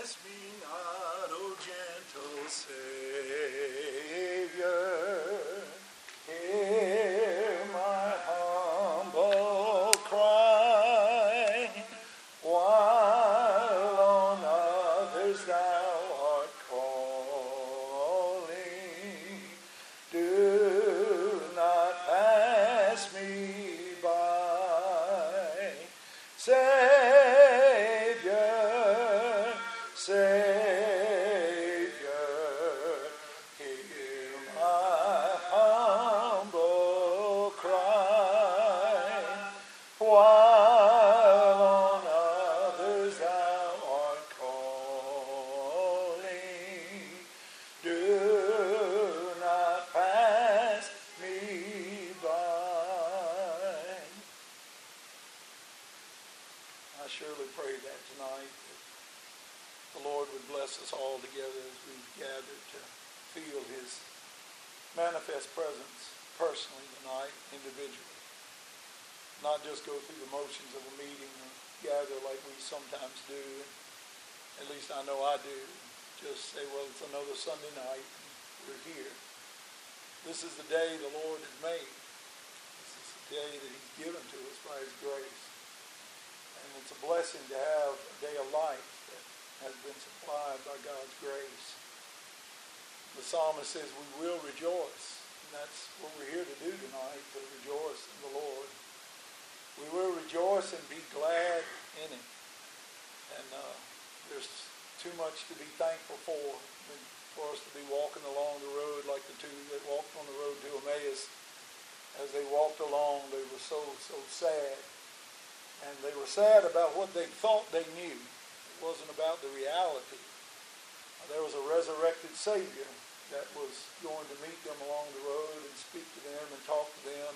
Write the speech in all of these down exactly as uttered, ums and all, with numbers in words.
pass me not, O gentle Savior. Hear my humble cry, while on others thou art calling. Do not pass me by. Savior, Savior, hear my humble cry, while on others thou art calling. Do not pass me by. I surely pray that tonight that the Lord would bless us all together as we've gathered to feel His manifest presence personally tonight, individually. Not just go through the motions of a meeting or gather like we sometimes do. At least I know I do. Just say, well, it's another Sunday night. And we're here. This is the day the Lord has made. This is the day that He's given to us by His grace. And it's a blessing to have a day of life that has been supplied by God's grace. The psalmist says we will rejoice. And that's what we're here to do tonight, to rejoice in the Lord. We will rejoice and be glad in Him. And uh, there's too much to be thankful for. For us to be walking along the road like the two that walked on the road to Emmaus. As they walked along, they were so, so sad. And they were sad about what they thought they knew. It wasn't about the reality. There was a resurrected Savior that was going to meet them along the road and speak to them and talk to them,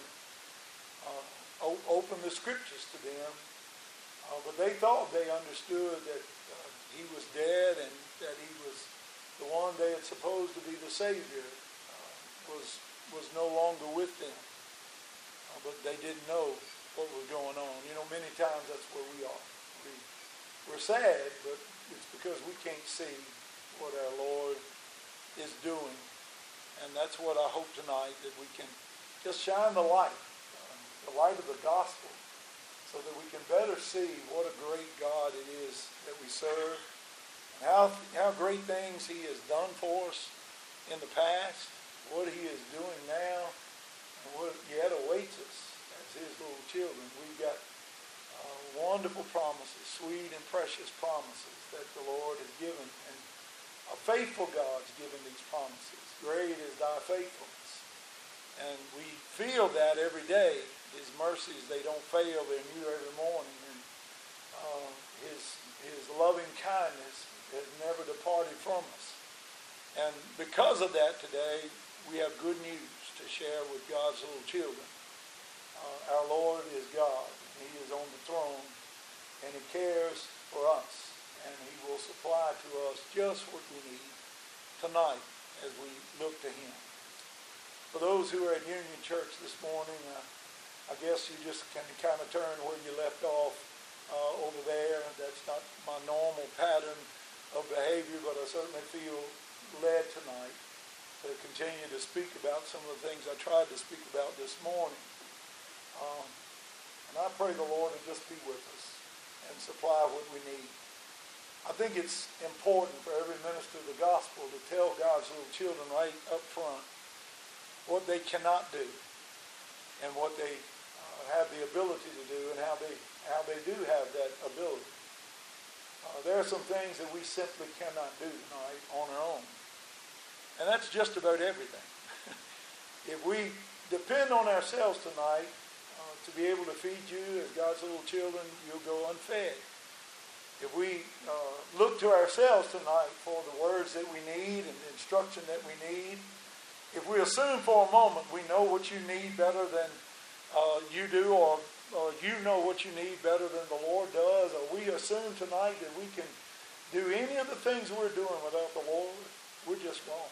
uh, o- open the scriptures to them. Uh, but they thought they understood that uh, He was dead and that He was the one they had supposed to be the Savior uh, was was no longer with them. Uh, but they didn't know what was going on. You know, many times that's where we are. We, we're sad, but it's because we can't see what our Lord is doing. And that's what I hope tonight, that we can just shine the light, uh, the light of the gospel, so that we can better see what a great God it is that we serve, and how, how great things He has done for us in the past, what He is doing now, and what yet awaits us as His little children. We've got uh, wonderful promises, sweet and precious promises that the Lord has given, and a faithful God's given these promises. Great is thy faithfulness. And we feel that every day. His mercies, they don't fail. They're new every morning. And uh, his, his loving kindness has never departed from us. And because of that today, we have good news to share with God's little children. Uh, our Lord is God. He is on the throne. And He cares for us. And He will supply to us just what we need tonight as we look to Him. For those who are at Union Church this morning, uh, I guess you just can kind of turn where you left off uh, over there. That's not my normal pattern of behavior, but I certainly feel led tonight to continue to speak about some of the things I tried to speak about this morning. Um, and I pray the Lord will just be with us and supply what we need. I think it's important for every minister of the gospel to tell God's little children right up front what they cannot do and what they uh, have the ability to do and how they how they do have that ability. Uh, there are some things that we simply cannot do tonight on our own. And that's just about everything. If we depend on ourselves tonight uh, to be able to feed you as God's little children, you'll go unfed. If we uh, look to ourselves tonight for the words that we need and the instruction that we need, if we assume for a moment we know what you need better than uh, you do, or, or you know what you need better than the Lord does, or we assume tonight that we can do any of the things we're doing without the Lord, we're just wrong.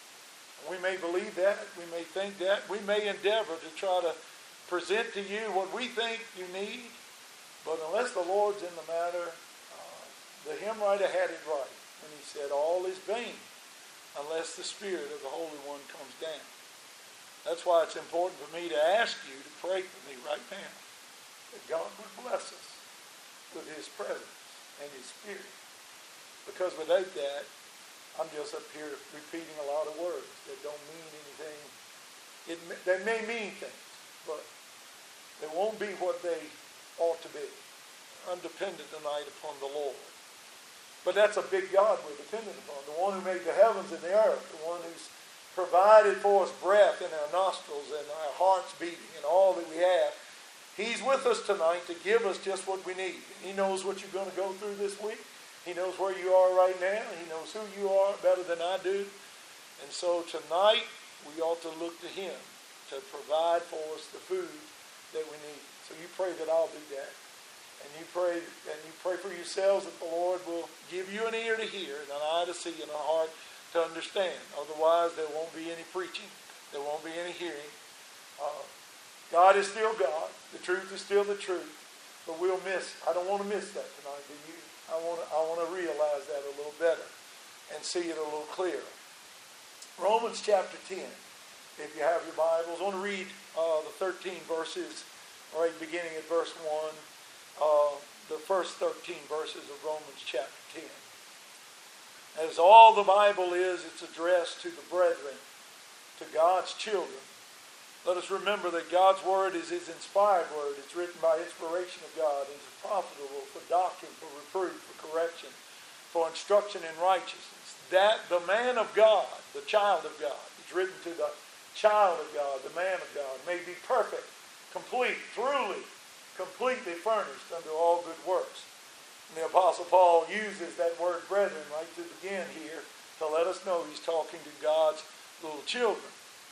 We may believe that, we may think that, we may endeavor to try to present to you what we think you need, but unless the Lord's in the matter, the hymn writer had it right. when he said, all is vain unless the Spirit of the Holy One comes down. That's why it's important for me to ask you to pray for me right now, that God would bless us with his presence and his Spirit. Because without that, I'm just up here repeating a lot of words that don't mean anything. It, they may mean things, but they won't be what they ought to be. I'm dependent tonight upon the Lord. But that's a big God we're dependent upon. The one who made the heavens and the earth. The one who's provided for us breath in our nostrils and our hearts beating and all that we have. He's with us tonight to give us just what we need. He knows what you're going to go through this week. He knows where you are right now. He knows who you are better than I do. And so tonight we ought to look to him to provide for us the food that we need. So you pray that I'll do that. And you pray and you pray for yourselves that the Lord will give you an ear to hear and an eye to see and a heart to understand. Otherwise, there won't be any preaching. There won't be any hearing. Uh, God is still God. The truth is still the truth. But we'll miss. I don't want to miss that tonight, do you? I want to, I want to realize that a little better and see it a little clearer. Romans chapter ten. If you have your Bibles, I want to read uh, the thirteen verses, right beginning at verse one. Uh, the first thirteen verses of Romans chapter ten. As all the Bible is, it's addressed to the brethren, to God's children. Let us remember that God's Word is His inspired Word. It's written by inspiration of God. It is profitable for doctrine, for reproof, for correction, for instruction in righteousness. That the man of God, the child of God, it's written to the child of God, the man of God, may be perfect, complete, truly, completely furnished unto all good works. And the Apostle Paul uses that word brethren right to begin here to let us know he's talking to God's little children.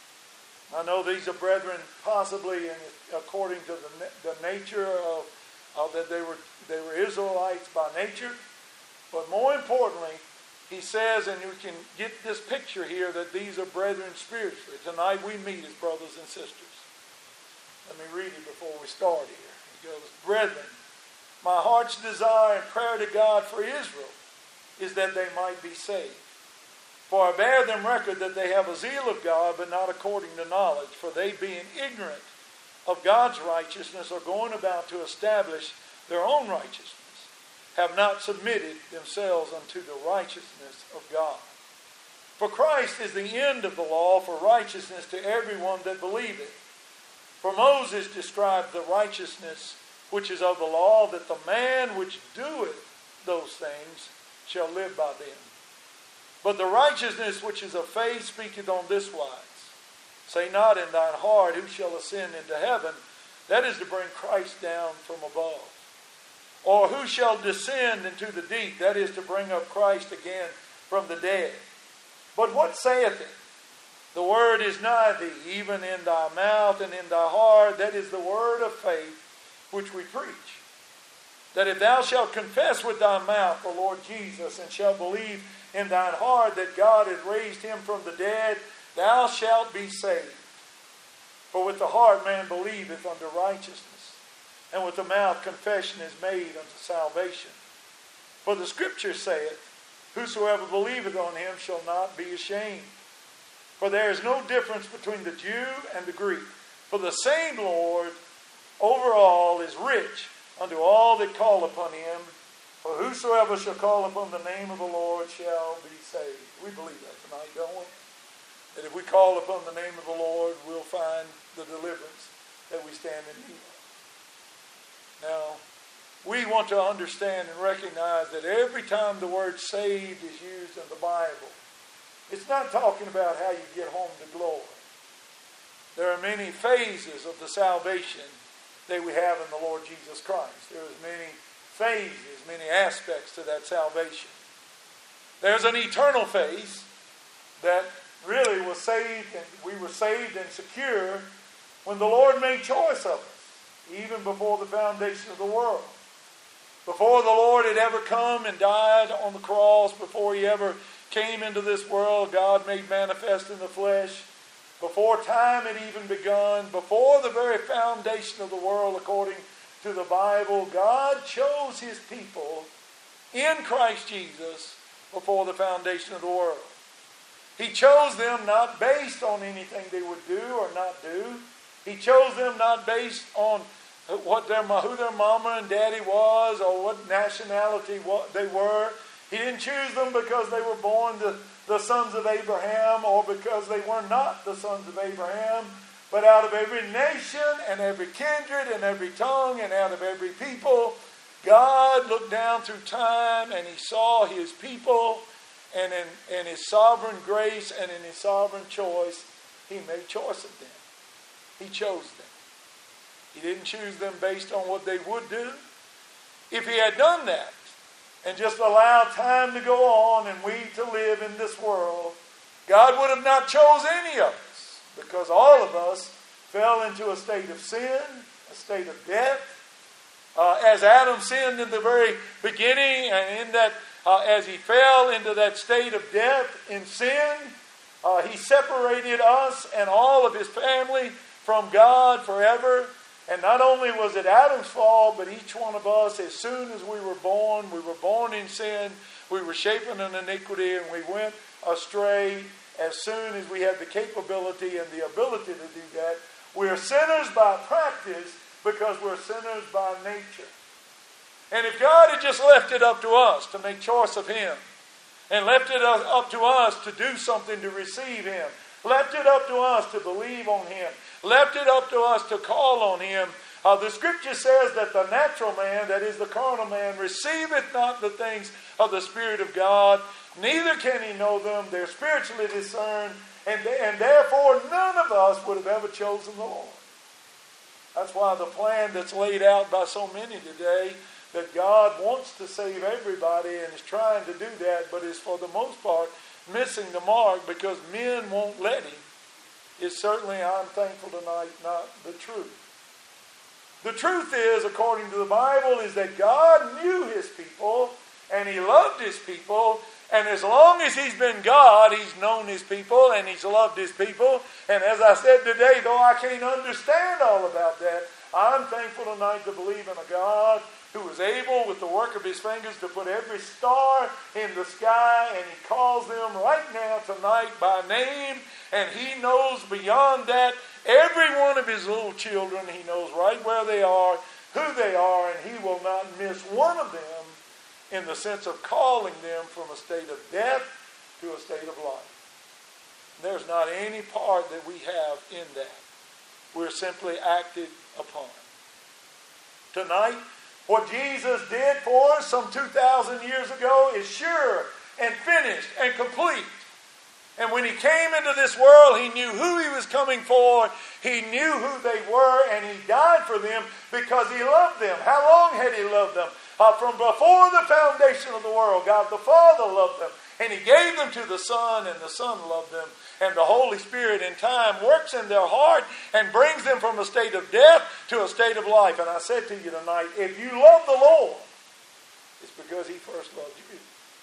I know these are brethren possibly in, according to the, the nature of, of that they were, they were Israelites by nature. But more importantly, he says, and you can get this picture here, that these are brethren spiritually. Tonight we meet as brothers and sisters. Let me read it before we start here. He goes, brethren, my heart's desire and prayer to God for Israel is that they might be saved. For I bear them record that they have a zeal of God, but not according to knowledge. For they, being ignorant of God's righteousness, are going about to establish their own righteousness, have not submitted themselves unto the righteousness of God. For Christ is the end of the law for righteousness to everyone that believeth. For Moses described the righteousness which is of the law, that the man which doeth those things shall live by them. But the righteousness which is of faith speaketh on this wise. Say not in thine heart, who shall ascend into heaven? That is to bring Christ down from above. Or who shall descend into the deep? That is to bring up Christ again from the dead. But what saith it? The word is nigh thee, even in thy mouth and in thy heart. That is the word of faith which we preach. That if thou shalt confess with thy mouth the Lord Jesus, and shalt believe in thine heart that God hath raised him from the dead, thou shalt be saved. For with the heart man believeth unto righteousness, and with the mouth confession is made unto salvation. For the Scripture saith, whosoever believeth on him shall not be ashamed. For there is no difference between the Jew and the Greek. For the same Lord over all is rich unto all that call upon him. For whosoever shall call upon the name of the Lord shall be saved. We believe that tonight, don't we? That if we call upon the name of the Lord, we'll find the deliverance that we stand in need of. Now, we want to understand and recognize that every time the word saved is used in the Bible, it's not talking about how you get home to glory. There are many phases of the salvation that we have in the Lord Jesus Christ. There is many phases, many aspects to that salvation. There's an eternal phase that really was saved, and we were saved and secure when the Lord made choice of us, even before the foundation of the world. Before the Lord had ever come and died on the cross, before he ever came into this world, God made manifest in the flesh. Before time had even begun, before the very foundation of the world, according to the Bible, God chose his people in Christ Jesus before the foundation of the world. He chose them not based on anything they would do or not do. He chose them not based on what their, who their mama and daddy was or what nationality what they were. He didn't choose them because they were born the, the sons of Abraham or because they were not the sons of Abraham. But out of every nation and every kindred and every tongue and out of every people, God looked down through time and He saw His people, and in, in His sovereign grace and in His sovereign choice, He made choice of them. He chose them. He didn't choose them based on what they would do. If He had done that and just allowed time to go on and we to live in this world, God would have not chose any of us, because all of us fell into a state of sin, a state of death. Uh, as Adam sinned in the very beginning, and in that, uh, as he fell into that state of death in sin, uh, he separated us and all of his family from God forever. And not only was it Adam's fault, but each one of us, as soon as we were born, we were born in sin, we were shapen in iniquity, and we went astray as soon as we had the capability and the ability to do that. We are sinners by practice because we're sinners by nature. And if God had just left it up to us to make choice of Him, and left it up to us to do something to receive Him, left it up to us to believe on Him, left it up to us to call on Him, uh, the Scripture says that the natural man, that is the carnal man, receiveth not the things of the Spirit of God, neither can he know them. They're spiritually discerned, and, they, and therefore none of us would have ever chosen the Lord. That's why the plan that's laid out by so many today, that God wants to save everybody and is trying to do that, but is for the most part missing the mark because men won't let Him, is certainly, I'm thankful tonight, not the truth. The truth is, according to the Bible, is that God knew His people and He loved His people. And as long as He's been God, He's known His people and He's loved His people. And as I said today, though I can't understand all about that, I'm thankful tonight to believe in a God who is able, with the work of His fingers, to put every star in the sky, and He calls them right now tonight by name, and He knows beyond that every one of His little children. He knows right where they are, who they are, and He will not miss one of them in the sense of calling them from a state of death to a state of life. There's not any part that we have in that. We're simply acted upon. Tonight, what Jesus did for us some two thousand years ago is sure and finished and complete. And when He came into this world, He knew who He was coming for. He knew who they were, and He died for them because He loved them. How long had He loved them? Uh, from before the foundation of the world, God the Father loved them. And He gave them to the Son, and the Son loved them. And the Holy Spirit in time works in their heart and brings them from a state of death to a state of life. And I said to you tonight, if you love the Lord, it's because He first loved you.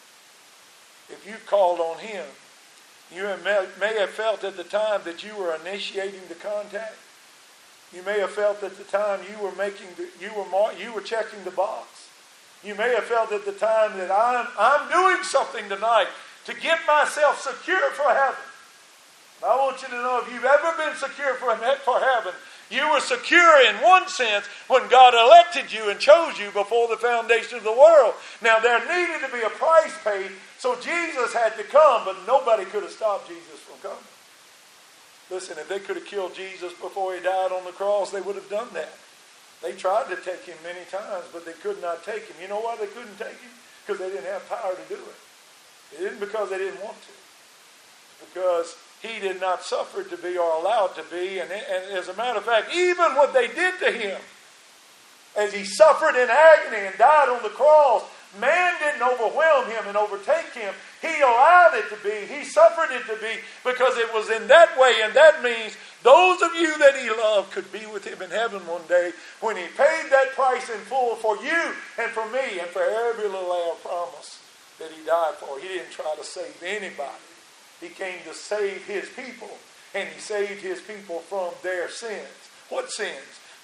If you called on Him, you may have felt at the time that you were initiating the contact. You may have felt at the time you were making the, you were mar- you were checking the box. You may have felt at the time that I'm I'm doing something tonight to get myself secure for heaven. I want you to know, if you've ever been secure for, for heaven, you were secure in one sense when God elected you and chose you before the foundation of the world. Now, there needed to be a price paid, so Jesus had to come, but nobody could have stopped Jesus from coming. Listen, if they could have killed Jesus before He died on the cross, they would have done that. They tried to take Him many times, but they could not take Him. You know why they couldn't take Him? Because they didn't have power to do it. It isn't because they didn't want to. Because He did not suffer to be or allowed to be. And, and as a matter of fact, even what they did to Him, as He suffered in agony and died on the cross, man didn't overwhelm Him and overtake Him. He allowed it to be. He suffered it to be because it was in that way. And that means those of you that He loved could be with Him in heaven one day when He paid that price in full for you and for me and for every little hour promise that He died for. He didn't try to save anybody. He came to save His people, and He saved His people from their sins. What sins?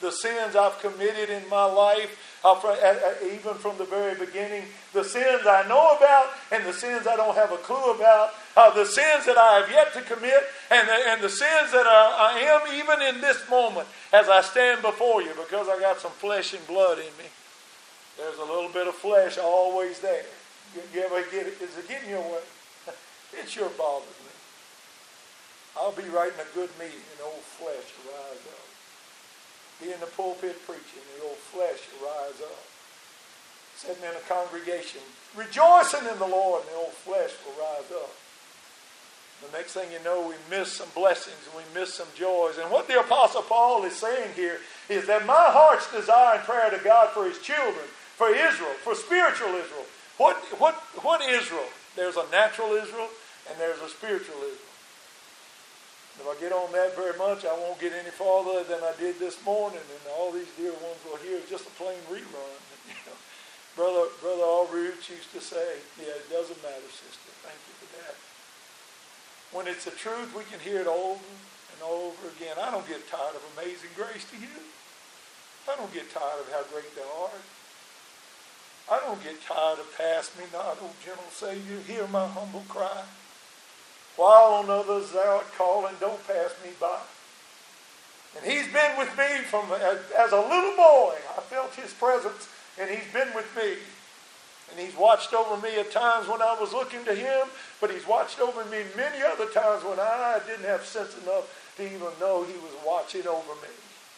the sins I've committed in my life, uh, from, uh, uh, even from the very beginning, the sins I know about and the sins I don't have a clue about, uh, the sins that I have yet to commit, and the, and the sins that I, I am even in this moment as I stand before you, because I got some flesh and blood in me. There's a little bit of flesh always there. You, you ever get it? Is it getting your way? It sure bothers me. I'll be writing a good meeting and the old flesh will rise up. Be in the pulpit preaching, the old flesh will rise up. Sitting in a congregation, rejoicing in the Lord, and the old flesh will rise up. The next thing you know, we miss some blessings and we miss some joys. And what the Apostle Paul is saying here is that my heart's desire and prayer to God for his children, for Israel, for spiritual Israel. What, what, what Israel? There's a natural Israel and there's a spiritual Israel. If I get on that very much, I won't get any farther than I did this morning, and all these dear ones will hear just a plain rerun. You know, brother, brother Allroots used to say, "Yeah, it doesn't matter, sister. Thank you for that." When it's the truth, we can hear it over and over again. I don't get tired of Amazing Grace, do you? I don't get tired of how great thou art. I don't get tired of pass me not, O gentle Savior, hear my humble cry. While on others thou art calling, don't pass me by. And he's been with me from as a little boy. I felt his presence, and he's been with me. And he's watched over me at times when I was looking to him, but he's watched over me many other times when I didn't have sense enough to even know he was watching over me.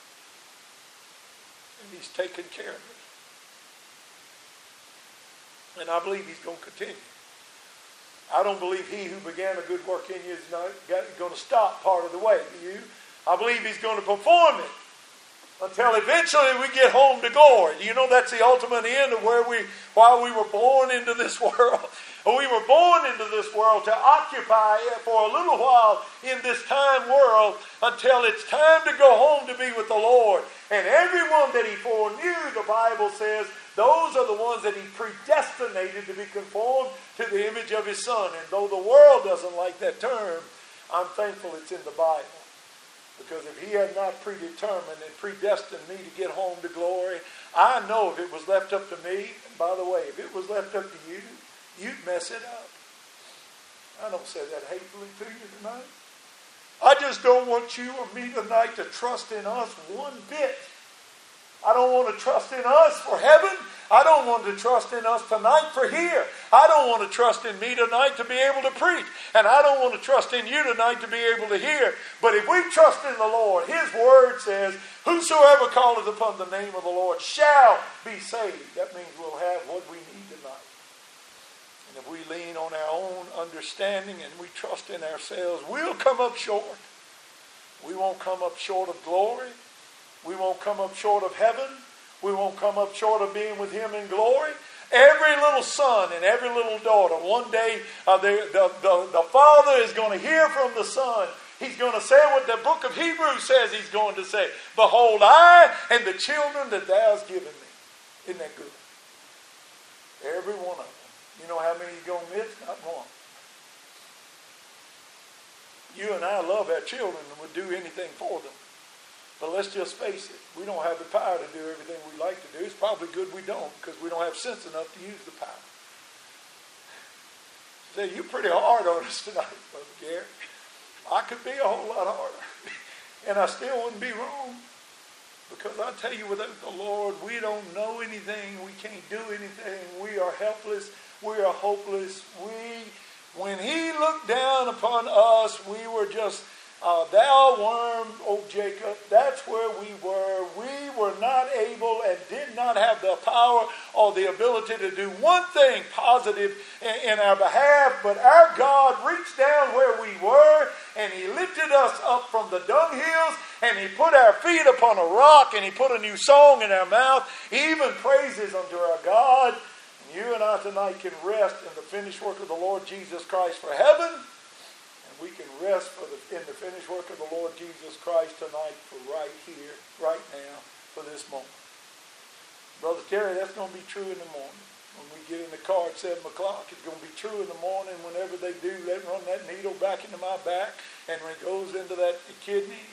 And he's taken care of me. And I believe he's going to continue. I don't believe he who began a good work in you is not going to stop part of the way. Do you? I believe he's going to perform it until eventually we get home to glory. Do you know that's the ultimate end of where we, why we were born into this world? We were born into this world to occupy it for a little while in this time world until it's time to go home to be with the Lord. And everyone that he foreknew, the Bible says, those are the ones that he predestinated to be conformed to the image of his Son. And though the world doesn't like that term, I'm thankful it's in the Bible. Because if he had not predetermined and predestined me to get home to glory, I know if it was left up to me, and by the way, if it was left up to you, you'd mess it up. I don't say that hatefully to you tonight. I just don't want you or me tonight to trust in us one bit. I don't want to trust in us for heaven. I don't want to trust in us tonight for here. I don't want to trust in me tonight to be able to preach. And I don't want to trust in you tonight to be able to hear. But if we trust in the Lord, his word says, whosoever calleth upon the name of the Lord shall be saved. That means we'll have what we need tonight. And if we lean on our own understanding and we trust in ourselves, we'll come up short. We won't come up short of glory. We won't come up short of heaven. We won't come up short of being with him in glory. Every little son and every little daughter, one day uh, the, the, the, the father is going to hear from the son. He's going to say what the book of Hebrews says he's going to say. Behold, I and the children that thou hast given me. Isn't that good? Every one of them. You know how many he's going to miss? Not one. You and I love our children and would do anything for them. But let's just face it, we don't have the power to do everything we like to do. It's probably good we don't, because we don't have sense enough to use the power. Say, you're pretty hard on us tonight, Brother Gary. I could be a whole lot harder. And I still wouldn't be wrong. Because I tell you, without the Lord, we don't know anything. We can't do anything. We are helpless. We are hopeless. We, when he looked down upon us, we were just... Uh, thou worm, O Jacob, that's where we were. We were not able and did not have the power or the ability to do one thing positive in, in our behalf, but our God reached down where we were and he lifted us up from the dunghills and he put our feet upon a rock and he put a new song in our mouth, even praises unto our God. And you and I tonight can rest in the finished work of the Lord Jesus Christ for heaven. We can rest for the, in the finished work of the Lord Jesus Christ tonight for right here, right now, for this moment. Brother Terry, that's going to be true in the morning. When we get in the car at seven o'clock, it's going to be true in the morning. Whenever they do, they run that needle back into my back, and when it goes into that kidney,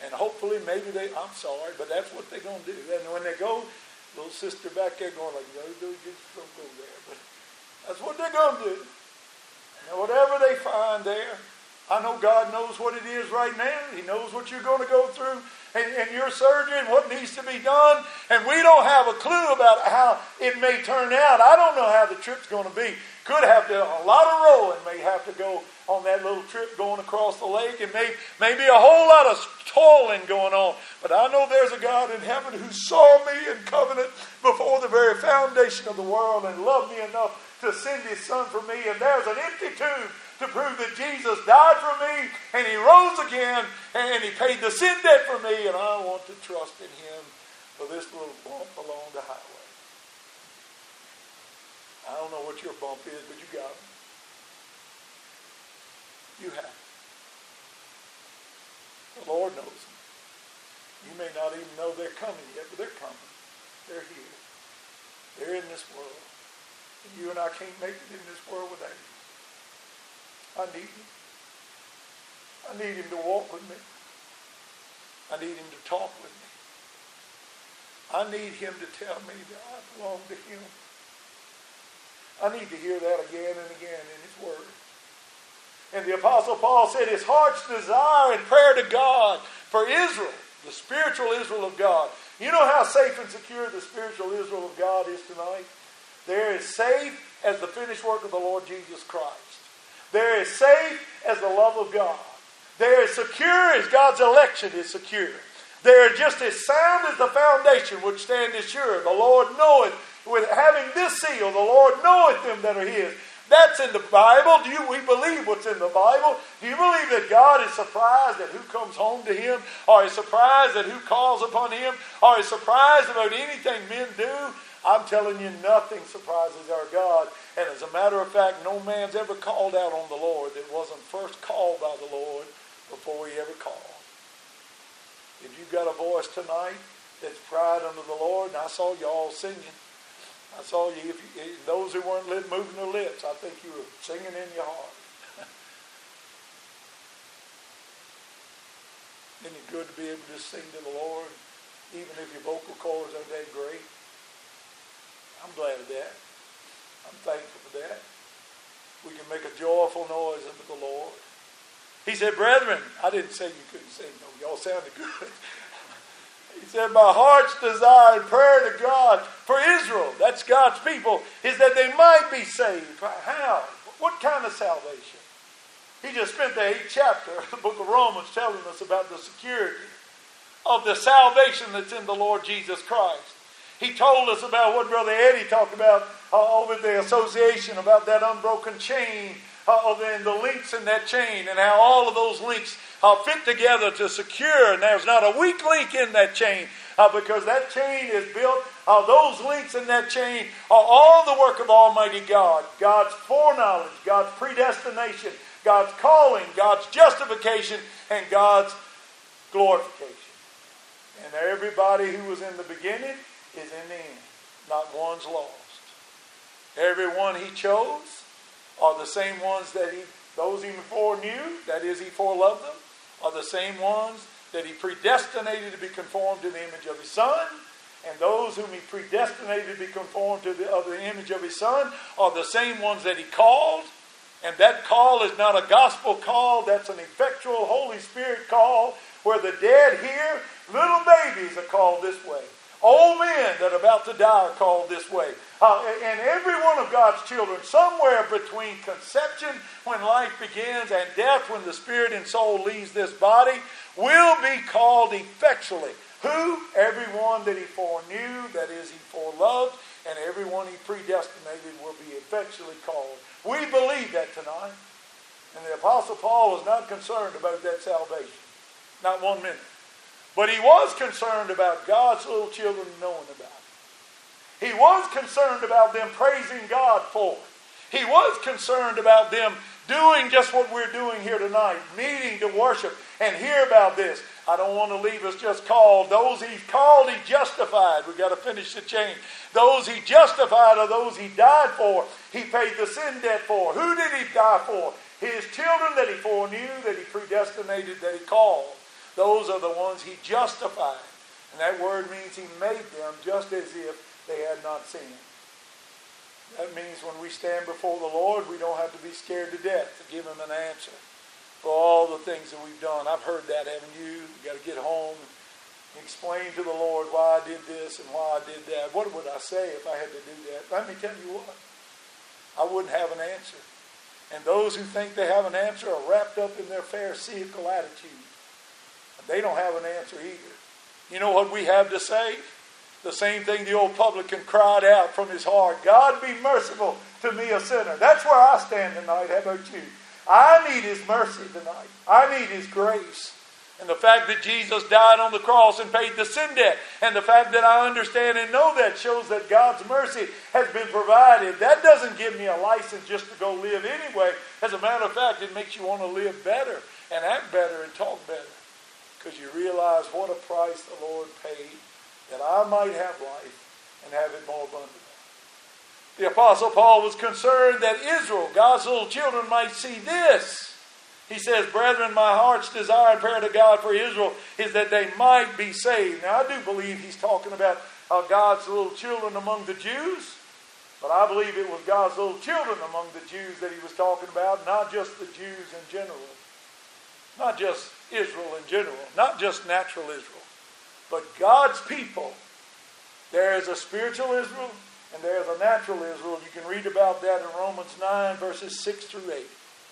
And hopefully, maybe they, I'm sorry, but that's what they're going to do. And when they go, little sister back there going like, no, no, just don't go there. But that's what they're going to do. And whatever they find there, I know God knows what it is right now. He knows what you're going to go through and, and your surgery and what needs to be done. And we don't have a clue about how it may turn out. I don't know how the trip's going to be. Could have to, a lot of rowing may have to go on that little trip going across the lake, and may, maybe a whole lot of toiling going on. But I know there's a God in heaven who saw me in covenant before the very foundation of the world and loved me enough to send his son for me. And there's an empty tomb to prove that Jesus died for me, and he rose again, and he paid the sin debt for me, and I want to trust in him for this little bump along the highway. I don't know what your bump is, but you got it. You have it. The Lord knows them. You may not even know they're coming yet, but they're coming. They're here. They're in this world. And you and I can't make it in this world without him. I need him. I need him to walk with me. I need him to talk with me. I need him to tell me that I belong to him. I need to hear that again and again in his word. And the Apostle Paul said his heart's desire and prayer to God for Israel, the spiritual Israel of God. You know how safe and secure the spiritual Israel of God is tonight? They're as safe as the finished work of the Lord Jesus Christ. They're as safe as the love of God. They're as secure as God's election is secure. They're just as sound as the foundation which stand assured. The Lord knoweth, with having this seal, the Lord knoweth them that are his. That's in the Bible. Do you, we believe what's in the Bible? Do you believe that God is surprised at who comes home to him? Or is surprised at who calls upon him? Or is surprised about anything men do? I'm telling you, nothing surprises our God. And as a matter of fact, no man's ever called out on the Lord that wasn't first called by the Lord before he ever called. If you've got a voice tonight that's cried unto the Lord, and I saw you all singing. I saw you, if you, those who weren't moving their lips, I think you were singing in your heart. Isn't it good to be able to sing to the Lord, even if your vocal cords aren't that great? I'm glad of that. I'm thankful for that. We can make a joyful noise unto the Lord. He said, brethren, I didn't say you couldn't sing. No, y'all sounded good. He said, my heart's desire and prayer to God for Israel, that's God's people, is that they might be saved. How? What kind of salvation? He just spent the eighth chapter of the book of Romans telling us about the security of the salvation that's in the Lord Jesus Christ. He told us about what Brother Eddie talked about uh, over the association, about that unbroken chain, uh, and the links in that chain, and how all of those links uh, fit together to secure, and there's not a weak link in that chain, uh, because that chain is built, uh, those links in that chain are all the work of Almighty God. God's foreknowledge, God's predestination, God's calling, God's justification, and God's glorification. And everybody who was in the beginning is in the end. Not one's lost. Everyone he chose are the same ones that he, those he foreknew, that is, he foreloved them, are the same ones that he predestinated to be conformed to the image of his Son. And those whom he predestinated to be conformed to the, of the image of his Son are the same ones that he called. And that call is not a gospel call, that's an effectual Holy Spirit call, where the dead hear. Little babies are called this way. Old men that are about to die are called this way. Uh, and every one of God's children, somewhere between conception, when life begins, and death, when the spirit and soul leaves this body, will be called effectually. Who? Everyone that he foreknew, that is, he foreloved, and everyone he predestinated will be effectually called. We believe that tonight. And the Apostle Paul was not concerned about that salvation. Not one minute. But he was concerned about God's little children knowing about it. He was concerned about them praising God for it. He was concerned about them doing just what we're doing here tonight, meeting to worship and hear about this. I don't want to leave us just called. Those he called, he justified. We've got to finish the chain. Those he justified are those he died for. He paid the sin debt for. Who did he die for? His children that he foreknew, that he predestinated, that he called. those are the ones he justified. And that word means he made them just as if they had not sinned. That means when we stand before the Lord, we don't have to be scared to death to give him an answer for all the things that we've done. I've heard that, haven't you? You've got to get home and explain to the Lord why I did this and why I did that. What would I say if I had to do that? Let me tell you what. I wouldn't have an answer. And those who think they have an answer are wrapped up in their pharisaical attitude. They don't have an answer either. You know what we have to say? The same thing the old publican cried out from his heart. God be merciful to me, a sinner. That's where I stand tonight. How about you? I need his mercy tonight. I need his grace. And the fact that Jesus died on the cross and paid the sin debt, and the fact that I understand and know that shows that God's mercy has been provided. That doesn't give me a license just to go live anyway. As a matter of fact, it makes you want to live better and act better and talk better. Because you realize what a price the Lord paid that I might have life and have it more abundantly. The Apostle Paul was concerned that Israel, God's little children, might see this. He says, brethren, my heart's desire and prayer to God for Israel is that they might be saved. Now, I do believe he's talking about uh, God's little children among the Jews. But I believe it was God's little children among the Jews that he was talking about, not just the Jews in general. Not just Israel in general. Not just natural Israel. But God's people. There is a spiritual Israel and there is a natural Israel. You can read about that in Romans nine, verses six through eight.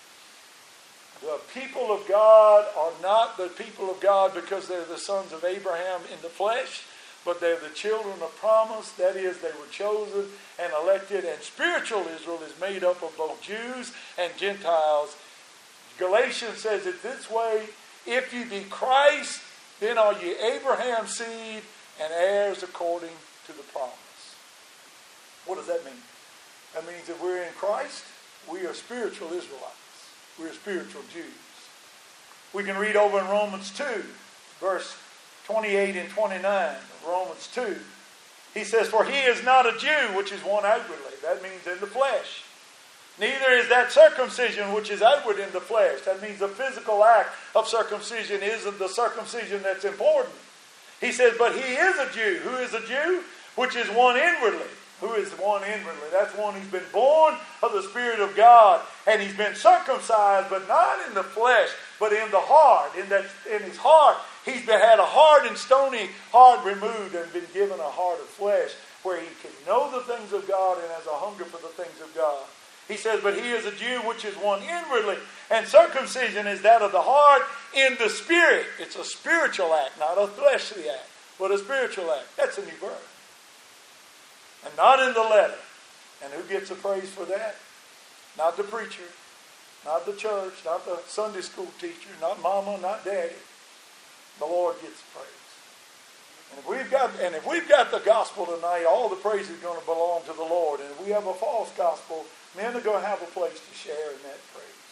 The people of God are not the people of God because they're the sons of Abraham in the flesh, but they're the children of promise. That is, they were chosen and elected. And spiritual Israel is made up of both Jews and Gentiles. Galatians says it this way: if you be Christ, then are ye Abraham's seed and heirs according to the promise. What does that mean? That means if we're in Christ, we are spiritual Israelites. We're spiritual Jews. We can read over in Romans two, verse twenty-eight and twenty-nine of Romans two. He says, for he is not a Jew, which is one outwardly. That means in the flesh. Neither is that circumcision which is outward in the flesh. That means the physical act of circumcision isn't the circumcision that's important. He says, but he is a Jew. Who is a Jew? Which is one inwardly. Who is one inwardly? That's one who's been born of the Spirit of God. And he's been circumcised, but not in the flesh, but in the heart. In that, in his heart, he's been, had a hard and stony heart removed and been given a heart of flesh where he can know the things of God and has a hunger for the things of God. He says, but he is a Jew which is one inwardly. And circumcision is that of the heart in the Spirit. It's a spiritual act, not a fleshly act, but a spiritual act. That's a new birth. And not in the letter. And who gets the praise for that? Not the preacher, not the church, not the Sunday school teacher, not mama, not daddy. The Lord gets the praise. And if we've got, and if we've got the gospel tonight, all the praise is going to belong to the Lord. And if we have a false gospel, men are going to have a place to share in that praise.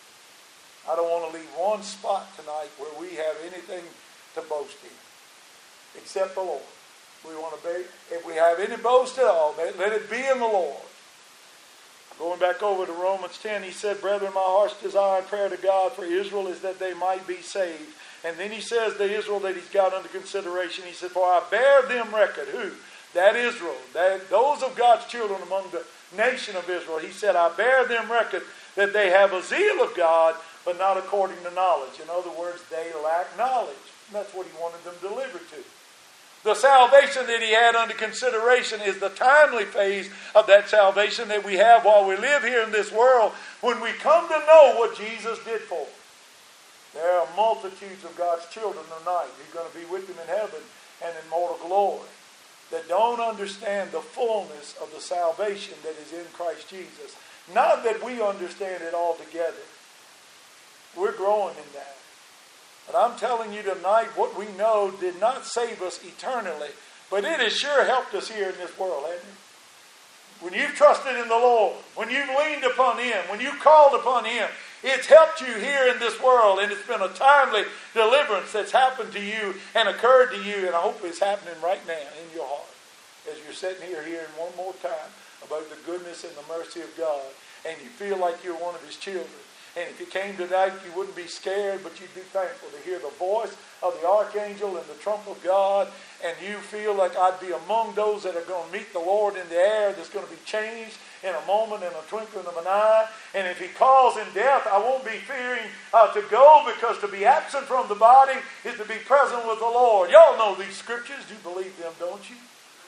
I don't want to leave one spot tonight where we have anything to boast in, except the Lord. We want to be, if we have any boast at all, let it be in the Lord. Going back over to Romans ten, he said, brethren, my heart's desire and prayer to God for Israel is that they might be saved. And then he says the Israel that he's got under consideration, he said, for I bear them record. Who? That Israel. That, those of God's children among the nation of Israel. He said, I bear them record that they have a zeal of God, but not according to knowledge. In other words, they lack knowledge. And that's what he wanted them delivered to. The salvation that he had under consideration is the timely phase of that salvation that we have while we live here in this world, when we come to know what Jesus did for us. There are multitudes of God's children tonight who are going to be with him in heaven and in mortal glory that don't understand the fullness of the salvation that is in Christ Jesus. Not that we understand it all together. We're growing in that. But I'm telling you tonight, what we know did not save us eternally, but it has sure helped us here in this world, hasn't it? When you've trusted in the Lord, when you've leaned upon him, when you've called upon him, it's helped you here in this world, and it's been a timely deliverance that's happened to you and occurred to you, and I hope it's happening right now in your heart as you're sitting here hearing one more time about the goodness and the mercy of God, and you feel like you're one of his children. And if you came tonight, you wouldn't be scared, but you'd be thankful to hear the voice of the archangel and the trump of God. And you feel like I'd be among those that are going to meet the Lord in the air, that's going to be changed in a moment, in a twinkling of an eye. And if he calls in death, I won't be fearing uh, to go, because to be absent from the body is to be present with the Lord. Y'all know these scriptures. You believe them, don't you?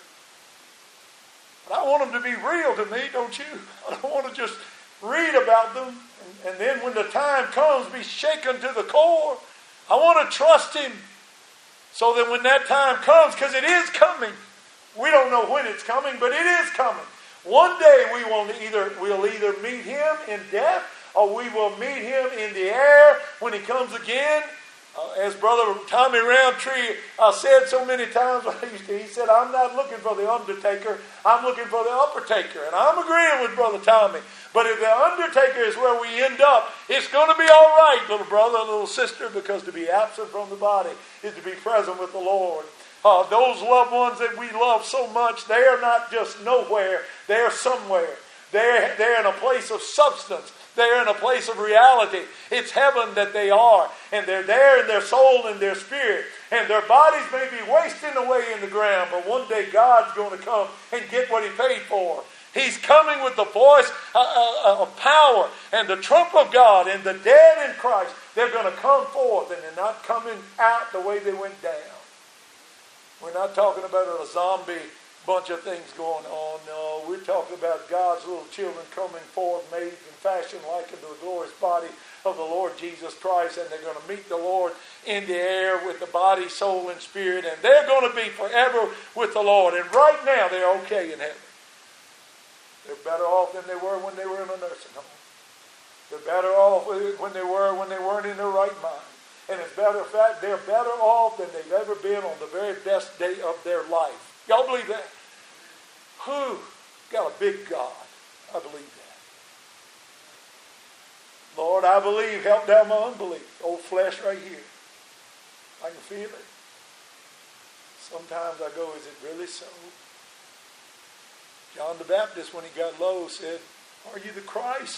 But I want them to be real to me, don't you? I don't want to just read about them and, and then when the time comes, be shaken to the core. I want to trust him so that when that time comes, because it is coming. We don't know when it's coming, but it is coming. One day we will either we'll either meet him in death, or we will meet him in the air when he comes again. Uh, as Brother Tommy Roundtree uh, said so many times, he said, I'm not looking for the undertaker, I'm looking for the uppertaker. And I'm agreeing with Brother Tommy. But if the undertaker is where we end up, it's going to be all right, little brother, little sister, because to be absent from the body is to be present with the Lord. Uh, those loved ones that we love so much, they are not just nowhere, they are somewhere. They're, they're in a place of substance. They're in a place of reality. It's heaven that they are. And they're there in their soul and their spirit. And their bodies may be wasting away in the ground, but one day God's going to come and get what he paid for. He's coming with the voice uh, uh, of power and the trump of God, and the dead in Christ, they're going to come forth, and they're not coming out the way they went down. We're not talking about a zombie bunch of things going on. No, we're talking about God's little children coming forth, made in fashion like unto the glorious body of the Lord Jesus Christ, and they're going to meet the Lord in the air with the body, soul, and spirit, and they're going to be forever with the Lord. And right now, they're okay in heaven. They're better off than they were when they were in a nursing home. They're better off when they were when they weren't in their right mind. And as a matter of fact, they're better off than they've ever been on the very best day of their life. Y'all believe that? Whew, got a big God. I believe that. Lord, I believe. Help down my unbelief. Old flesh right here. I can feel it. Sometimes I go, is it really so? John the Baptist, when he got low, said, are you the Christ?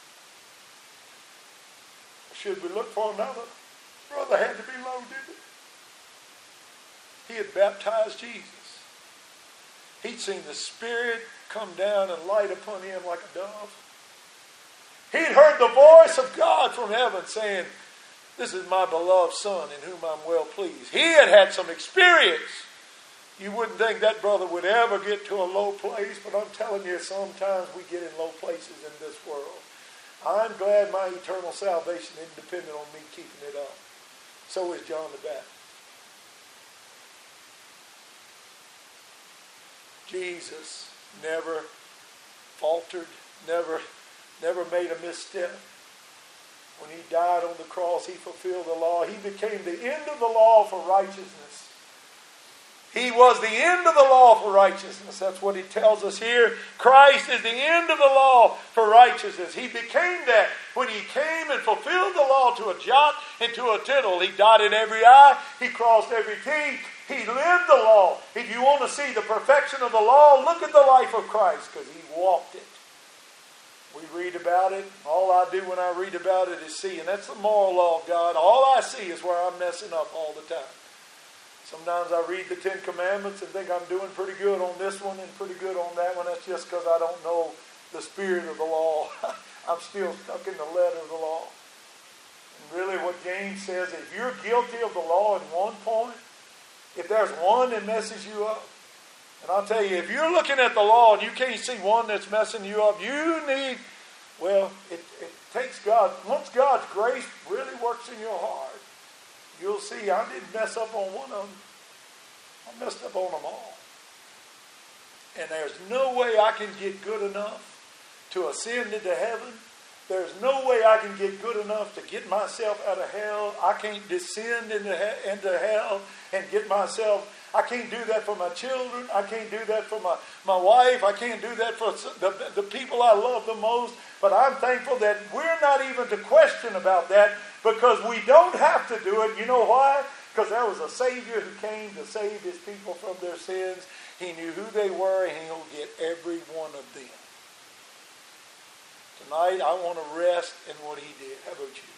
Or should we look for another? Brother had to be low, didn't he? He had baptized Jesus. He'd seen the Spirit come down and light upon him like a dove. He'd heard the voice of God from heaven saying, this is my beloved Son in whom I'm well pleased. He had had some experience. You wouldn't think that brother would ever get to a low place, but I'm telling you, sometimes we get in low places in this world. I'm glad my eternal salvation isn't dependent on me keeping it up. So is John the Baptist. Jesus never faltered, never, never made a misstep. When he died on the cross, he fulfilled the law. He became the end of the law for righteousness. He was the end of the law for righteousness. That's what he tells us here. Christ is the end of the law for righteousness. He became that when he came and fulfilled the law to a jot and to a tittle. He dotted every I. He crossed every T. He lived the law. If you want to see the perfection of the law, look at the life of Christ, because he walked it. We read about it. All I do when I read about it is see. And that's the moral law of God. All I see is where I'm messing up all the time. Sometimes I read the Ten Commandments and think I'm doing pretty good on this one and pretty good on that one. That's just because I don't know the spirit of the law. I'm still stuck in the letter of the law. And really what James says, if you're guilty of the law in one point, if there's one that messes you up, and I'll tell you, if you're looking at the law and you can't see one that's messing you up, you need, well, it, it takes God, once God's grace really works in your heart, you'll see I didn't mess up on one of them. I messed up on them all. And there's no way I can get good enough to ascend into heaven. There's no way I can get good enough to get myself out of hell. I can't descend into, he- into hell and get myself. I can't do that for my children. I can't do that for my, my wife. I can't do that for the, the people I love the most. But I'm thankful that we're not even to question about that, because we don't have to do it. You know why? Because there was a Savior who came to save his people from their sins. He knew who they were, and he'll get every one of them. tonight I want to rest in what he did. How about you?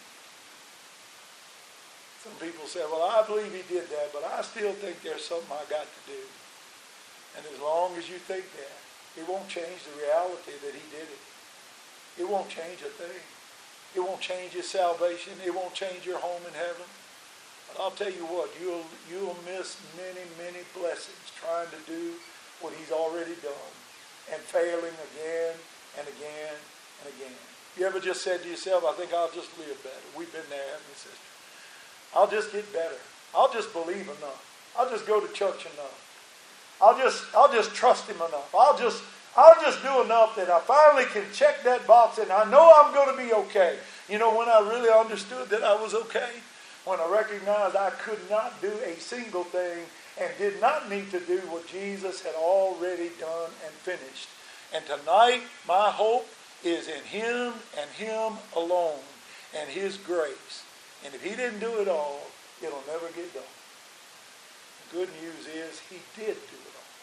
Some people say, well, I believe he did that, but I still think there's something I got to do. And as long as you think that, it won't change the reality that he did it. It won't change a thing. It won't change his salvation. It won't change your home in heaven. But I'll tell you what, you'll, you'll miss many, many blessings trying to do what he's already done and failing again and again and again. You ever just said to yourself, I think I'll just live better? We've been there, haven't we, sister? I'll just get better. I'll just believe enough. I'll just go to church enough. I'll just I'll just trust him enough. I'll just I'll just do enough that I finally can check that box and I know I'm going to be okay. You know when I really understood that I was okay? When I recognized I could not do a single thing and did not need to do what Jesus had already done and finished. And tonight my hope is in him and him alone and his grace. And if he didn't do it all, it'll never get done. The good news is he did do it all.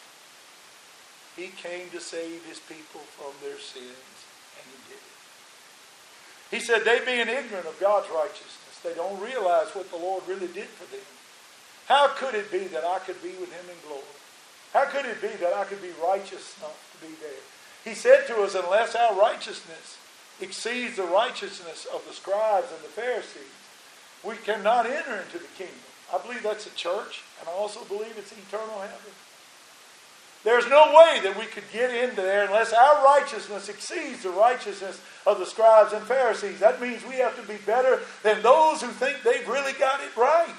He came to save his people from their sins, and he did it. He said, they being ignorant of God's righteousness, they don't realize what the Lord really did for them. How could it be that I could be with him in glory? How could it be that I could be righteous enough to be there? He said to us, unless our righteousness exceeds the righteousness of the scribes and the Pharisees, we cannot enter into the kingdom. I believe that's a church, and I also believe it's eternal heaven. There's no way that we could get into there unless our righteousness exceeds the righteousness of the scribes and Pharisees. That means we have to be better than those who think they've really got it right.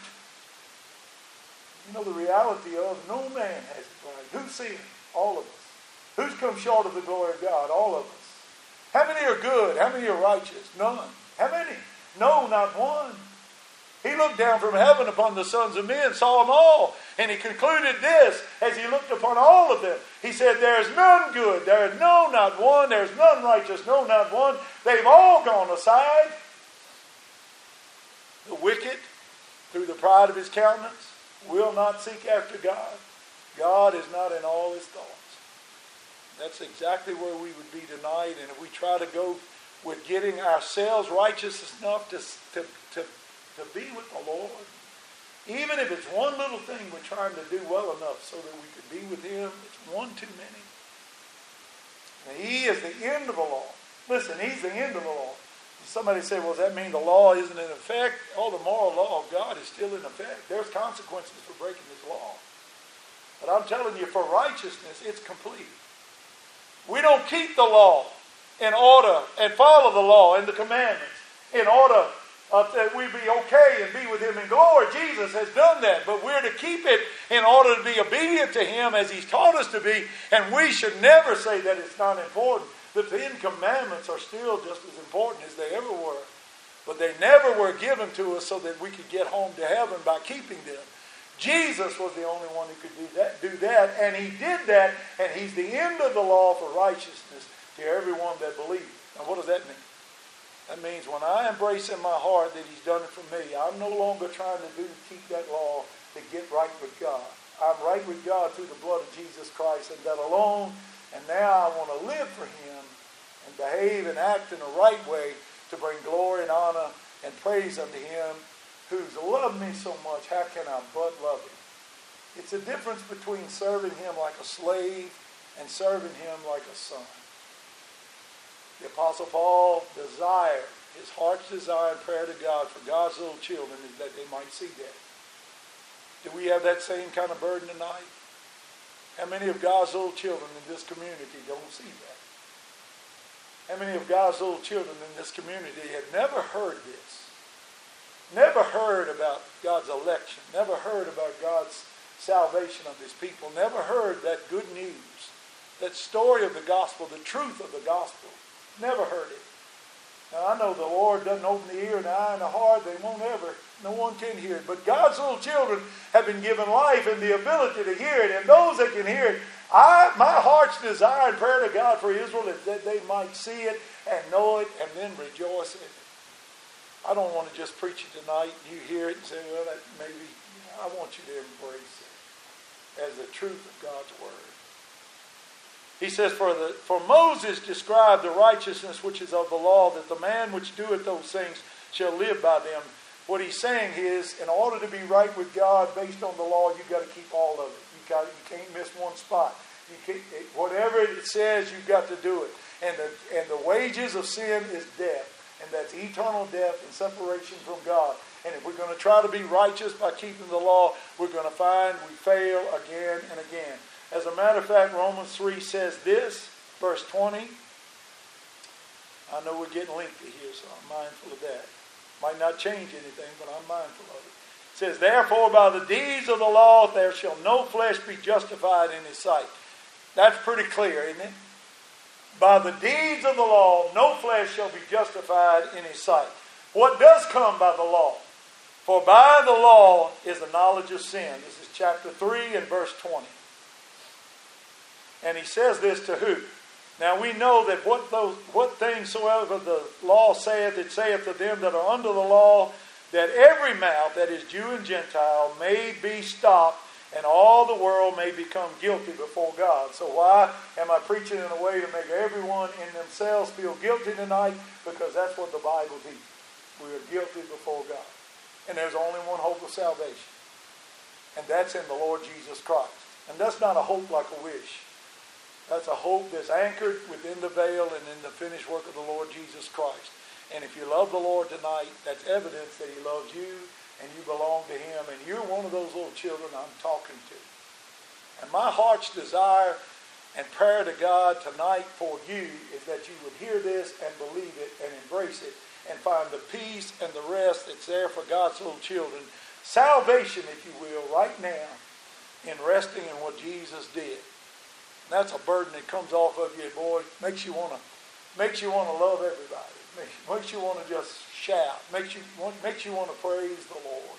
You know the reality of no man has it right. Who's sinned? All of us. Who's come short of the glory of God? All of us. How many are good? How many are righteous? None. How many? No, not one. He looked down from heaven upon the sons of men, saw them all, and he concluded this as he looked upon all of them. He said, there is none good, there is no, not one, there is none righteous, no, not one. They've all gone aside. The wicked, through the pride of his countenance, will not seek after God. God is not in all his thoughts. That's exactly where we would be tonight, and if we try to go with getting ourselves righteous enough to, to, to to be with the Lord, even if it's one little thing we're trying to do well enough so that we could be with him, it's one too many. And he is the end of the law. Listen, he's the end of the law. Somebody say, well, does that mean the law isn't in effect? Oh, the moral law of God is still in effect. There's consequences for breaking his law. But I'm telling you, for righteousness, it's complete. We don't keep the law in order and follow the law and the commandments in order Uh, that we be okay and be with him in glory. Jesus has done that, but we're to keep it in order to be obedient to him as he's taught us to be, and we should never say that it's not important. The Ten Commandments are still just as important as they ever were, but they never were given to us so that we could get home to heaven by keeping them. Jesus was the only one who could do that, do that, and he did that, and he's the end of the law for righteousness to everyone that believes. Now what does that mean? That means when I embrace in my heart that he's done it for me, I'm no longer trying to do keep that law to get right with God. I'm right with God through the blood of Jesus Christ and that alone. And now I want to live for him and behave and act in the right way to bring glory and honor and praise unto him who's loved me so much. How can I but love him? It's a difference between serving him like a slave and serving him like a son. The Apostle Paul desired, his heart's desire and prayer to God for God's little children is that they might see that. Do we have that same kind of burden tonight? How many of God's little children in this community don't see that? How many of God's little children in this community have never heard this? Never heard about God's election. Never heard about God's salvation of his people. Never heard that good news. That story of the gospel, the truth of the gospel. Never heard it. Now I know the Lord doesn't open the ear and the eye and the heart. They won't ever. No one can hear it. But God's little children have been given life and the ability to hear it. And those that can hear it, I, my heart's desire and prayer to God for Israel is that they might see it and know it and then rejoice in it. I don't want to just preach it tonight. You hear it and say, well, that maybe, you know, I want you to embrace it as the truth of God's word. He says, for, the, for Moses described the righteousness which is of the law, that the man which doeth those things shall live by them. What he's saying is, in order to be right with God based on the law, you've got to keep all of it. You got you can't miss one spot. You can't, it, whatever it says, you've got to do it. And the, and the wages of sin is death. And that's eternal death and separation from God. And if we're going to try to be righteous by keeping the law, we're going to find we fail again and again. As a matter of fact, Romans three says this, verse twenty. I know we're getting lengthy here, so I'm mindful of that. Might not change anything, but I'm mindful of it. It says, therefore, by the deeds of the law, there shall no flesh be justified in his sight. That's pretty clear, isn't it? By the deeds of the law, no flesh shall be justified in his sight. What does come by the law? For by the law is the knowledge of sin. This is chapter three and verse twenty. And he says this to who? Now we know that what those what things soever the law saith, it saith to them that are under the law, that every mouth that is Jew and Gentile may be stopped, and all the world may become guilty before God. So why am I preaching in a way to make everyone in themselves feel guilty tonight? Because that's what the Bible teaches. We are guilty before God. And there's only one hope of salvation. And that's in the Lord Jesus Christ. And that's not a hope like a wish. That's a hope that's anchored within the veil and in the finished work of the Lord Jesus Christ. And if you love the Lord tonight, that's evidence that he loves you and you belong to him. And you're one of those little children I'm talking to. And my heart's desire and prayer to God tonight for you is that you would hear this and believe it and embrace it and find the peace and the rest that's there for God's little children. Salvation, if you will, right now in resting in what Jesus did. And that's a burden that comes off of you, boy. Makes you want to, makes you want to love everybody. Makes, makes you want to just shout. Makes you want, makes you want to praise the Lord.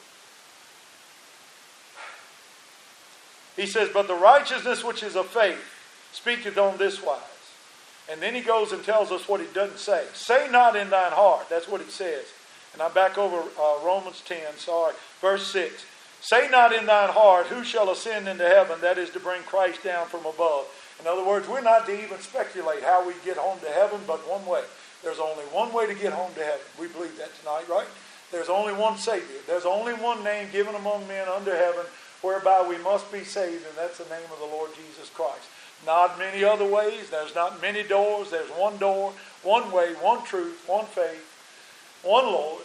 He says, but the righteousness which is of faith speaketh on this wise. And then he goes and tells us what he doesn't say. Say not in thine heart. That's what he says. And I'm back over uh, Romans ten, sorry. Verse six. Say not in thine heart, who shall ascend into heaven? That is to bring Christ down from above. In other words, we're not to even speculate how we get home to heaven, but one way. There's only one way to get home to heaven. We believe that tonight, right? There's only one Savior. There's only one name given among men under heaven whereby we must be saved, and that's the name of the Lord Jesus Christ. Not many other ways. There's not many doors. There's one door, one way, one truth, one faith, one Lord.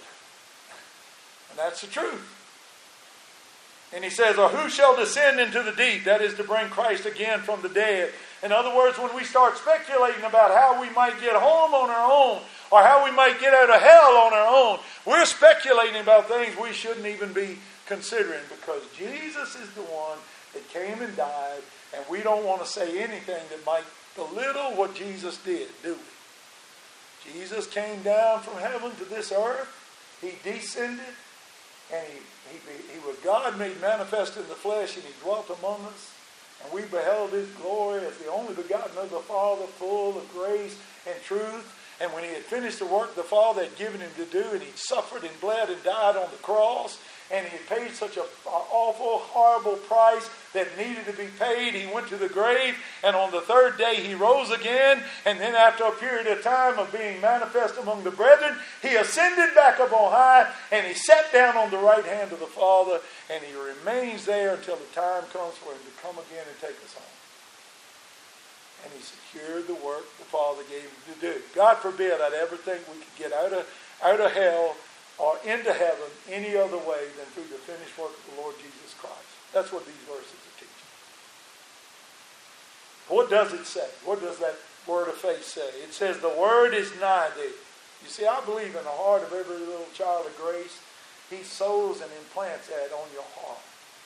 And that's the truth. And he says, or who shall descend into the deep? That is to bring Christ again from the dead. In other words, when we start speculating about how we might get home on our own, or how we might get out of hell on our own, we're speculating about things we shouldn't even be considering, because Jesus is the one that came and died, and we don't want to say anything that might belittle what Jesus did, do we? Jesus came down from heaven to this earth. He descended. And he, he, he was God made manifest in the flesh, and he dwelt among us. And we beheld his glory as the only begotten of the Father, full of grace and truth. And when he had finished the work the Father had given him to do, and he suffered and bled and died on the cross, and he had paid such an awful, horrible price that needed to be paid, he went to the grave, and on the third day he rose again, and then after a period of time of being manifest among the brethren, he ascended back up on high, and he sat down on the right hand of the Father, and he remains there until the time comes for him to come again and take us home. And he secured the work the Father gave him to do. God forbid I'd ever think we could get out of, out of hell or into heaven any other way than through the finished work of the Lord Jesus Christ. That's what these verses are teaching. What does it say? What does that word of faith say? It says the word is nigh thee. You see, I believe in the heart of every little child of grace, he sows and implants that on your heart.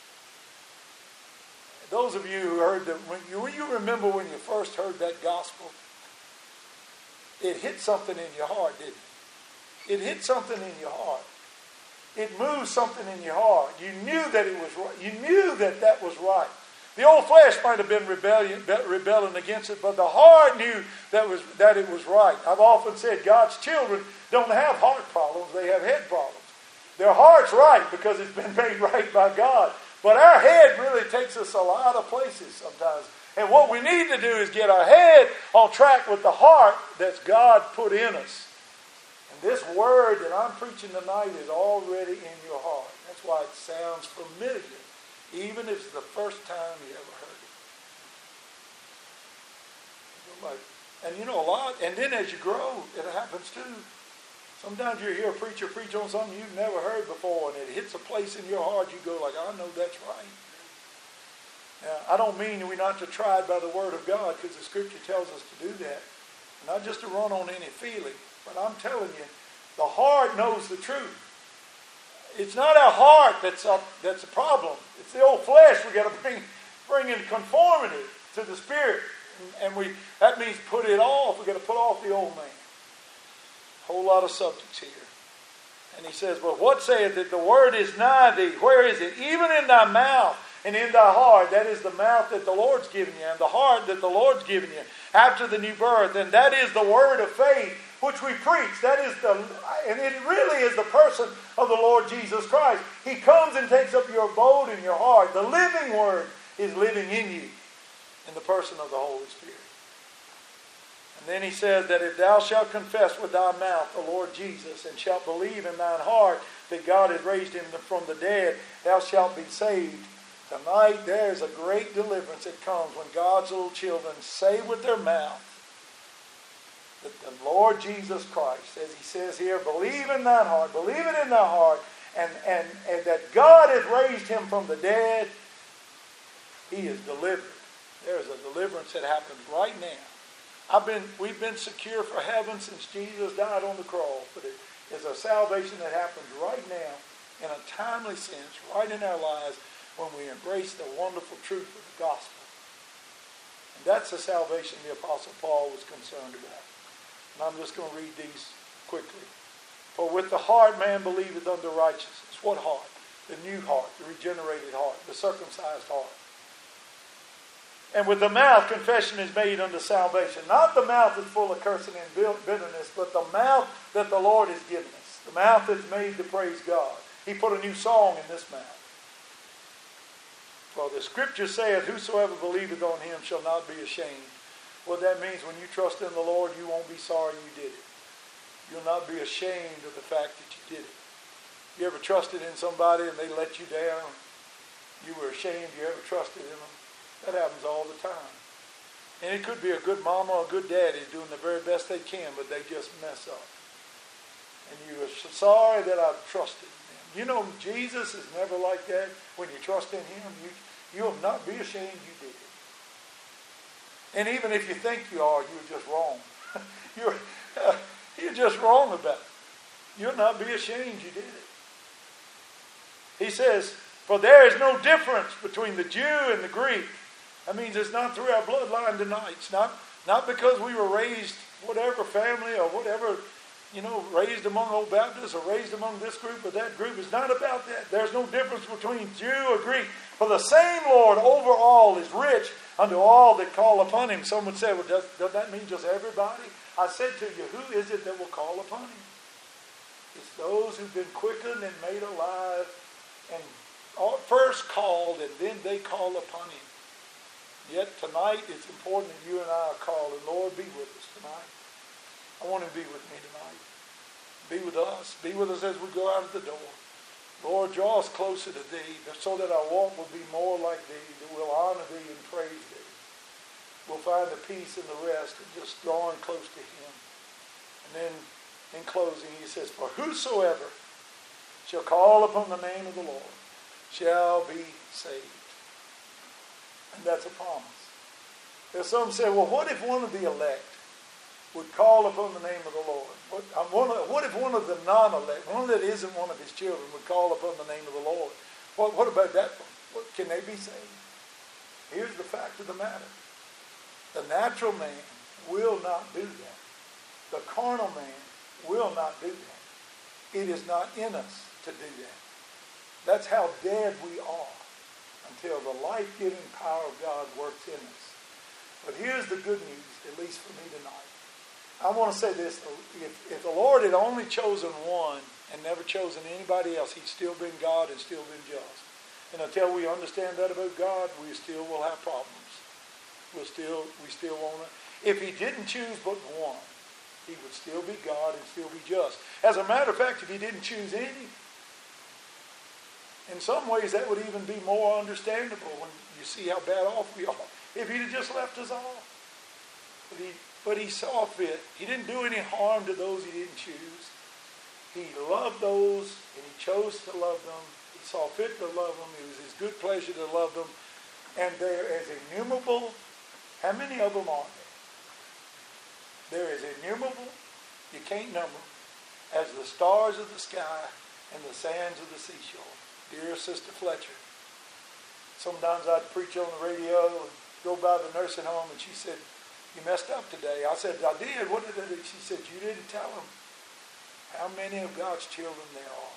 Those of you who heard that, when you, when you remember when you first heard that gospel, it hit something in your heart, didn't it? It hit something in your heart. It moved something in your heart. You knew that it was right. You knew that that was right. The old flesh might have been rebellion, rebelling against it, but the heart knew that was that it was right. I've often said God's children don't have heart problems. They have head problems. Their heart's right because it's been made right by God. But our head really takes us a lot of places sometimes. And what we need to do is get our head on track with the heart that God put in us. And this word that I'm preaching tonight is already in your heart. That's why it sounds familiar, even if it's the first time you ever heard it. And you know a lot, and then as you grow, it happens too. Sometimes you hear a preacher preach on something you've never heard before, and it hits a place in your heart, you go like, I know that's right. Now, I don't mean we're not to try it by the Word of God, because the Scripture tells us to do that. Not just to run on any feeling, but I'm telling you, the heart knows the truth. It's not our heart that's up, that's the problem. It's the old flesh we got to bring, bring in conformity to the Spirit. And we that means put it off. We've got to put off the old man. A whole lot of subjects here. And he says, but what saith that the word is nigh thee? Where is it? Even in thy mouth and in thy heart. That is the mouth that the Lord's given you, and the heart that the Lord's given you after the new birth. And that is the word of faith which we preach. That is the, and it really is the person of the Lord Jesus Christ. He comes and takes up your abode in your heart. The living word is living in you in the person of the Holy Spirit. And then he says that if thou shalt confess with thy mouth the Lord Jesus, and shalt believe in thine heart that God has raised him from the dead, thou shalt be saved. Tonight there is a great deliverance that comes when God's little children say with their mouth that the Lord Jesus Christ, as he says here, believe in thine heart, believe it in thy heart, and, and, and that God has raised him from the dead, he is delivered. There is a deliverance that happens right now. I've been, we've been secure for heaven since Jesus died on the cross, but it is a salvation that happens right now in a timely sense, right in our lives, when we embrace the wonderful truth of the gospel. And that's the salvation the Apostle Paul was concerned about. And I'm just going to read these quickly. For with the heart man believeth unto righteousness. What heart? The new heart, the regenerated heart, the circumcised heart. And with the mouth confession is made unto salvation. Not the mouth that's full of cursing and bitterness, but the mouth that the Lord has given us. The mouth that's made to praise God. He put a new song in this mouth. For the Scripture saith, whosoever believeth on him shall not be ashamed. What that means, when you trust in the Lord, you won't be sorry you did it. You'll not be ashamed of the fact that you did it. You ever trusted in somebody and they let you down? You were ashamed you ever trusted in them? That happens all the time. And it could be a good mama or a good daddy doing the very best they can, but they just mess up. And you are sorry that I've trusted them. You know, Jesus is never like that. When you trust in him, you, you will not be ashamed you did it. And even if you think you are, you're just wrong. you're, uh, you're just wrong about it. You'll not be ashamed you did it. He says, for there is no difference between the Jew and the Greek. That means it's not through our bloodline tonight. It's not, not because we were raised whatever family or whatever, you know, raised among old Baptists or raised among this group or that group. It's not about that. There's no difference between Jew or Greek. For the same Lord over all is rich unto all that call upon him. Some would say, well, does, does that mean just everybody? I said to you, who is it that will call upon him? It's those who've been quickened and made alive and first called, and then they call upon him. Yet tonight it's important that you and I are called, and Lord, be with us tonight. I want him to be with me tonight. Be with us. Be with us as we go out of the door. Lord, draw us closer to thee, so that our walk will be more like thee, that we'll honor thee and praise thee. We'll find the peace and the rest of just drawing close to him. And then in closing, he says, for whosoever shall call upon the name of the Lord shall be saved. And that's a promise. There's some say, well, what if one of the elect would call upon the name of the Lord? What, um, one of, what if one of the non-elect, one that isn't one of his children, would call upon the name of the Lord? What, what about that one? What, can they be saved? Here's the fact of the matter. The natural man will not do that. The carnal man will not do that. It is not in us to do that. That's how dead we are until the life-giving power of God works in us. But here's the good news, at least for me tonight. I want to say this. If, if the Lord had only chosen one and never chosen anybody else, he'd still been God and still been just. And until we understand that about God, we still will have problems. we'll still, we still want to. If he didn't choose but one, he would still be God and still be just. As a matter of fact, if he didn't choose any, in some ways that would even be more understandable when you see how bad off we are. If he'd have just left us all. But he, but he saw fit. He didn't do any harm to those he didn't choose. He loved those and he chose to love them. He saw fit to love them. It was his good pleasure to love them. And they're as innumerable. How many of them are there? They're as innumerable, you can't number them, as the stars of the sky and the sands of the seashore. Dear Sister Fletcher, sometimes I'd preach on the radio and go by the nursing home and she said, you messed up today. I said, I did. What did I do? She said, you didn't tell them how many of God's children there are.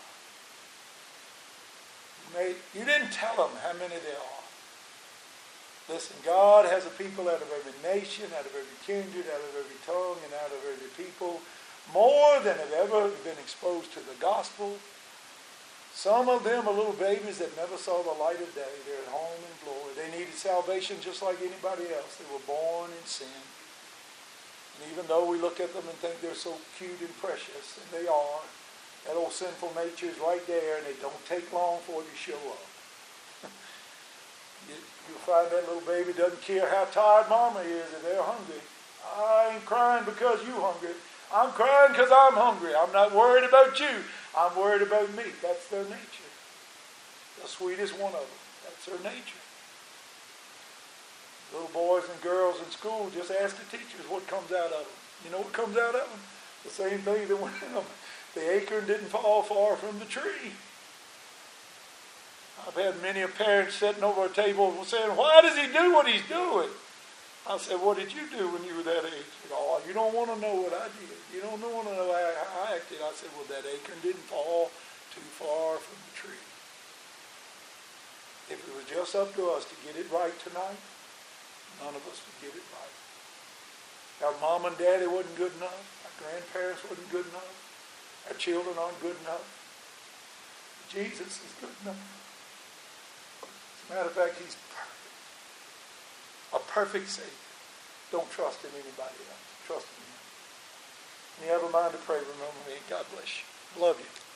You, made, you didn't tell them how many there are. Listen, God has a people out of every nation, out of every kindred, out of every tongue, and out of every people, more than have ever been exposed to the gospel. Some of them are little babies that never saw the light of day. They're at home in glory. They needed salvation just like anybody else. They were born in sin. And even though we look at them and think they're so cute and precious, and they are, that old sinful nature is right there, and it don't take long for it to show up. you, you'll find that little baby doesn't care how tired mama is if they're hungry. I ain't crying because you're hungry. I'm crying because I'm hungry. I'm not worried about you. I'm worried about me. That's their nature. The sweetest one of them. That's their nature. Little boys and girls in school, just ask the teachers what comes out of them. You know what comes out of them? The same thing that went in them. The acorn didn't fall far from the tree. I've had many a parent sitting over a table saying, why does he do what he's doing? I said, what did you do when you were that age? Oh, you don't want to know what I did. You don't want to know how I acted. I said, well, that acorn didn't fall too far from the tree. If it was just up to us to get it right tonight, none of us would get it right. Our mom and daddy wasn't good enough. Our grandparents wasn't good enough. Our children aren't good enough. Jesus is good enough. As a matter of fact, he's perfect. A perfect Savior. Don't trust in anybody else. Trust in him. And you have a mind to pray, remember me. God bless you. Love you.